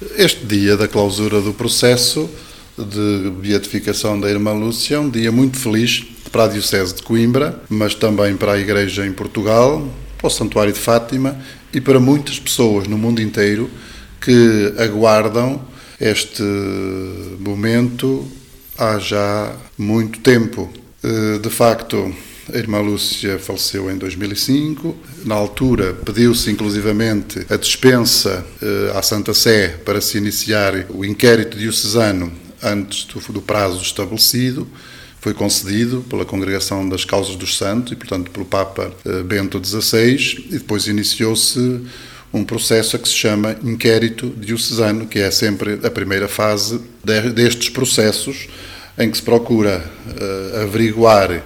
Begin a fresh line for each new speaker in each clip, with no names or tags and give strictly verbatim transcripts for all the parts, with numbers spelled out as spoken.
Este dia da clausura do processo de beatificação da Irmã Lúcia é um dia muito feliz para a Diocese de Coimbra, mas também para a Igreja em Portugal, para o Santuário de Fátima e para muitas pessoas no mundo inteiro que aguardam este momento há já muito tempo. De facto, a Irmã Lúcia faleceu em dois mil e cinco. Na altura, pediu-se inclusivamente a dispensa eh, à Santa Sé para se iniciar o inquérito diocesano antes do, do prazo estabelecido. Foi concedido pela Congregação das Causas dos Santos e, portanto, pelo Papa eh, Bento dezasseis, e depois iniciou-se um processo a que se chama inquérito diocesano, que é sempre a primeira fase de, destes processos, em que se procura uh, averiguar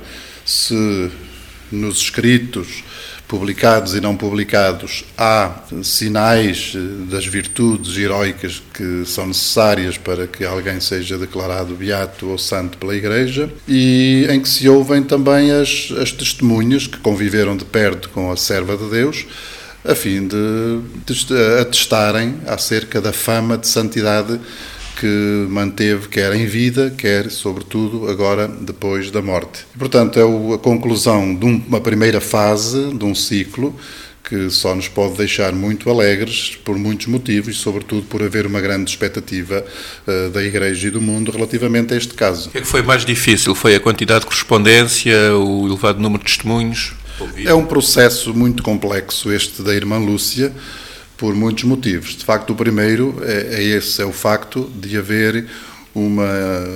se nos escritos publicados e não publicados há sinais das virtudes heroicas que são necessárias para que alguém seja declarado beato ou santo pela Igreja, e em que se ouvem também as, as testemunhas que conviveram de perto com a serva de Deus, a fim de, de atestarem acerca da fama de santidade que manteve, quer em vida, quer, sobretudo, agora, depois da morte. Portanto, é a conclusão de uma primeira fase, de um ciclo, que só nos pode deixar muito alegres, por muitos motivos, e, sobretudo, por haver uma grande expectativa uh, da Igreja e do mundo relativamente a este caso.
O que é que foi mais difícil? Foi a quantidade de correspondência, o elevado número de testemunhos?
É um processo muito complexo, este da Irmã Lúcia, por muitos motivos. De facto, o primeiro é, é esse, é o facto de haver uma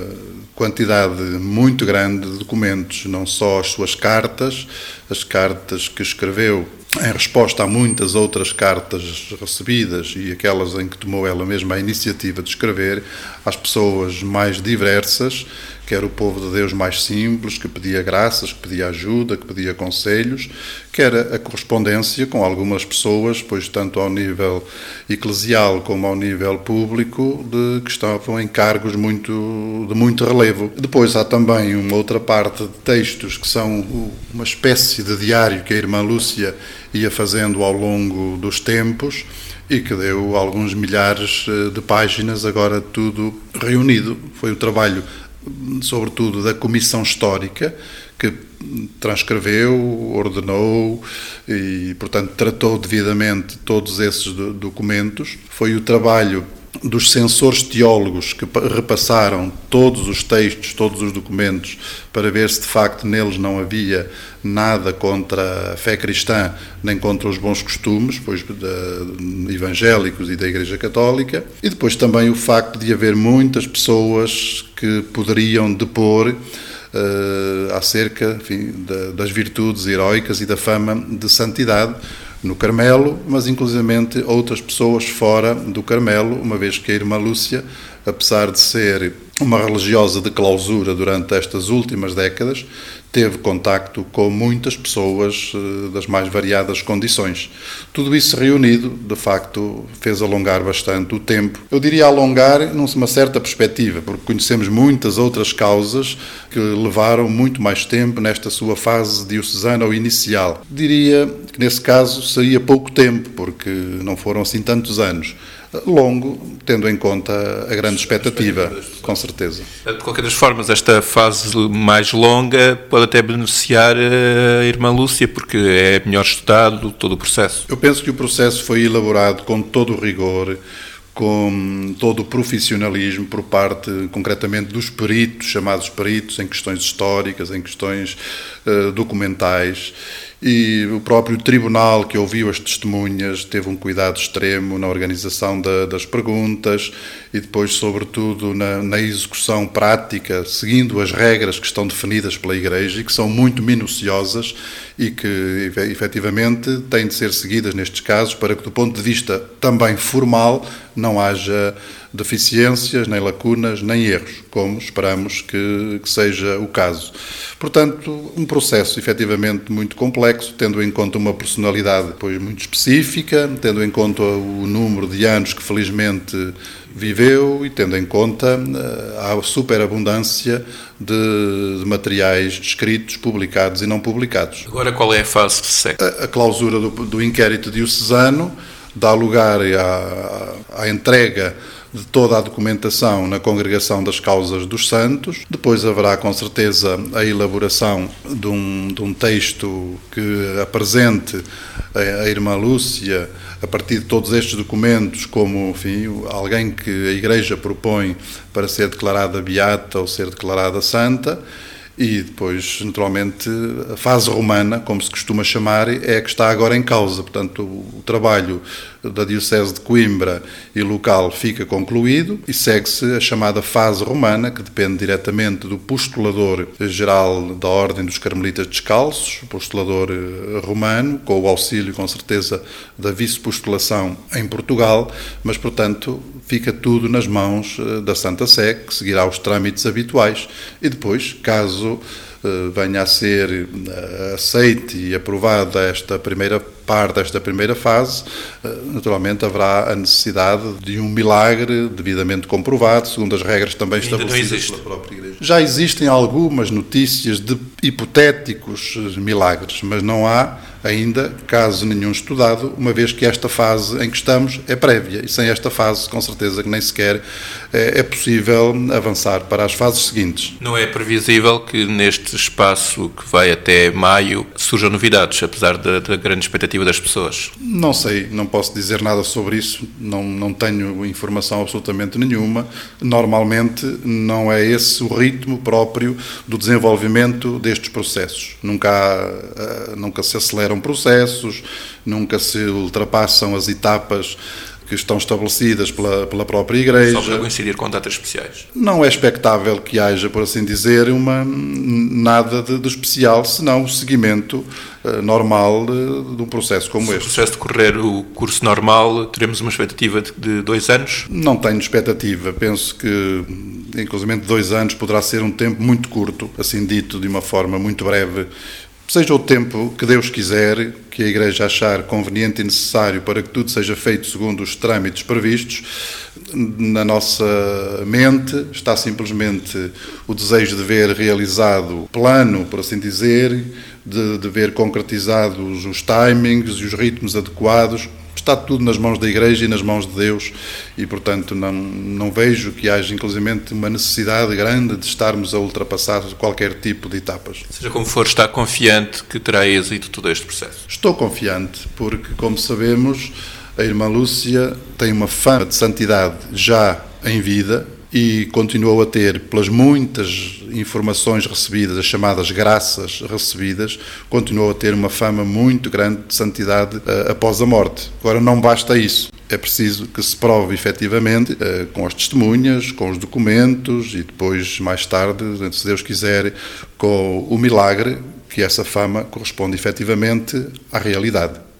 quantidade muito grande de documentos, não só as suas cartas, as cartas que escreveu em resposta a muitas outras cartas recebidas e aquelas em que tomou ela mesma a iniciativa de escrever às pessoas mais diversas, quer o povo de Deus mais simples, que pedia graças, que pedia ajuda, que pedia conselhos, quer a correspondência com algumas pessoas, pois tanto ao nível eclesial como ao nível público, de, que estavam em cargos muito, de muito relevo. Depois há também uma outra parte de textos que são uma espécie de diário que a Irmã Lúcia ia fazendo ao longo dos tempos e que deu alguns milhares de páginas, agora tudo reunido. Foi o trabalho, sobretudo, da Comissão Histórica, que transcreveu, ordenou e, portanto, tratou devidamente todos esses documentos. Foi o trabalho dos censores teólogos que repassaram todos os textos, todos os documentos, para ver se de facto neles não havia nada contra a fé cristã, nem contra os bons costumes, pois de, evangélicos e da Igreja Católica. E depois também o facto de haver muitas pessoas que poderiam depor uh, acerca, enfim, de, das virtudes heroicas e da fama de santidade no Carmelo, mas inclusivamente outras pessoas fora do Carmelo, uma vez que a Irmã Lúcia, apesar de ser uma religiosa de clausura durante estas últimas décadas, teve contacto com muitas pessoas das mais variadas condições. Tudo isso reunido, de facto, fez alongar bastante o tempo. Eu diria alongar numa certa perspectiva, porque conhecemos muitas outras causas que levaram muito mais tempo nesta sua fase diocesana ou inicial. Diria que, nesse caso, seria pouco tempo, porque não foram assim tantos anos. Longo, tendo em conta a grande expectativa, com certeza.
De qualquer das formas, esta fase mais longa pode até beneficiar a Irmã Lúcia, porque é melhor estudado todo o processo.
Eu penso que o processo foi elaborado com todo o rigor, com todo o profissionalismo por parte, concretamente, dos peritos, chamados peritos, em questões históricas, em questões uh, documentais. E o próprio tribunal que ouviu as testemunhas teve um cuidado extremo na organização da, das perguntas e depois, sobretudo, na, na execução prática, seguindo as regras que estão definidas pela Igreja e que são muito minuciosas e que, efetivamente, têm de ser seguidas nestes casos para que, do ponto de vista também formal, não haja deficiências, nem lacunas, nem erros, como esperamos que, que seja o caso. Portanto, um processo efetivamente muito complexo, tendo em conta uma personalidade pois, muito específica, tendo em conta o número de anos que felizmente viveu e tendo em conta a superabundância de, de materiais escritos, publicados e não publicados.
Agora, qual é a fase que se segue?
A, a clausura do, do inquérito diocesano dá lugar à, à entrega de toda a documentação na Congregação das Causas dos Santos. Depois haverá, com certeza, a elaboração de um, de um texto que apresente a, a Irmã Lúcia, a partir de todos estes documentos, como, enfim, alguém que a Igreja propõe para ser declarada beata ou ser declarada santa. E depois, naturalmente, a fase romana, como se costuma chamar, é a que está agora em causa. Portanto, o trabalho da Diocese de Coimbra e local fica concluído e segue-se a chamada fase romana, que depende diretamente do postulador-geral da Ordem dos Carmelitas Descalços, o postulador romano, com o auxílio, com certeza, da vice-postulação em Portugal, mas, portanto, fica tudo nas mãos da Santa Sé, que seguirá os trâmites habituais e depois, caso venha a ser aceite e aprovada esta primeira parte, esta primeira fase, naturalmente haverá a necessidade de um milagre devidamente comprovado, segundo as regras também estabelecidas pela própria Igreja. Já existem algumas notícias de hipotéticos milagres, mas não há ainda caso nenhum estudado, uma vez que esta fase em que estamos é prévia, e sem esta fase, com certeza que nem sequer é possível avançar para as fases seguintes.
Não é previsível que neste espaço que vai até maio surjam novidades, apesar da, da grande expectativa das pessoas?
Não sei, não posso dizer nada sobre isso, não, não tenho informação absolutamente nenhuma. Normalmente não é esse o ritmo próprio do desenvolvimento destes processos. Nunca, há, nunca se aceleram processos, nunca se ultrapassam as etapas que estão estabelecidas pela, pela própria Igreja.
Só para coincidir com datas especiais.
Não é expectável que haja, por assim dizer, uma, nada de, de especial, senão o seguimento uh, normal de, de um processo como
Se
este.
Se o processo decorrer o curso normal, teremos uma expectativa de, de dois anos?
Não tenho expectativa. Penso que, inclusive, dois anos poderá ser um tempo muito curto, assim dito de uma forma muito breve. Seja o tempo que Deus quiser, que a Igreja achar conveniente e necessário para que tudo seja feito segundo os trâmites previstos, na nossa mente está simplesmente o desejo de ver realizado o plano, por assim dizer, de, de ver concretizados os timings e os ritmos adequados. Está tudo nas mãos da Igreja e nas mãos de Deus e, portanto, não, não vejo que haja, inclusivamente, uma necessidade grande de estarmos a ultrapassar qualquer tipo de etapas.
Seja como for, está confiante que terá êxito todo este processo?
Estou confiante, porque, como sabemos, a Irmã Lúcia tem uma fama de santidade já em vida e continuou a ter, pelas muitas informações recebidas, as chamadas graças recebidas, continuou a ter uma fama muito grande de santidade uh, após a morte. Agora, não basta isso. É preciso que se prove efetivamente uh, com as testemunhas, com os documentos e depois, mais tarde, se Deus quiser, com o milagre, que essa fama corresponde efetivamente à realidade.